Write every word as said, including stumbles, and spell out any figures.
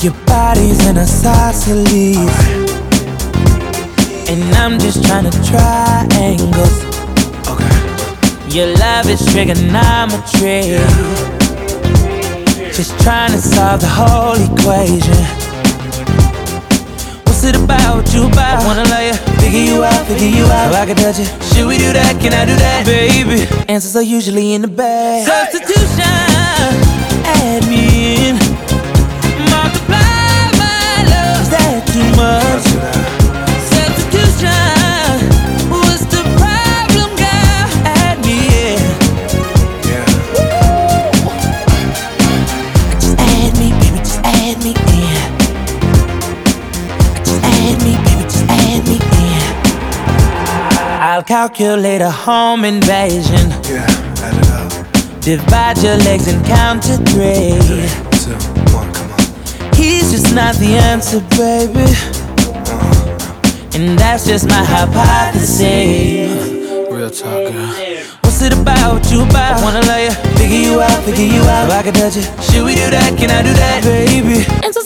Your body's in a isosceles, and I'm just trying to triangles. Okay. Your love is trigonometry, Yeah. just trying to solve the whole equation. What's it about, you about? I wanna love you, figure you out, figure you out, so I can touch you. Should we do that, can I do that, baby? Answers are usually in the bag. Substitution, add me in. Multiply my love, is that too much? That's that. Substitution, what's the problem, girl? Add me in. Yeah. Just add me, baby, just add me in. Just add me, baby, just add me in. I'll calculate a home invasion. Yeah. Add it up. Divide your legs and count to three. Three, two, one. Come on. He's just not the answer, baby. Uh-huh. And that's just my hypothesis. Real talk, girl. What's it about, you about? I wanna love you, figure you out, figure you out, so I can touch you. Should we do that, can I do that, baby? And so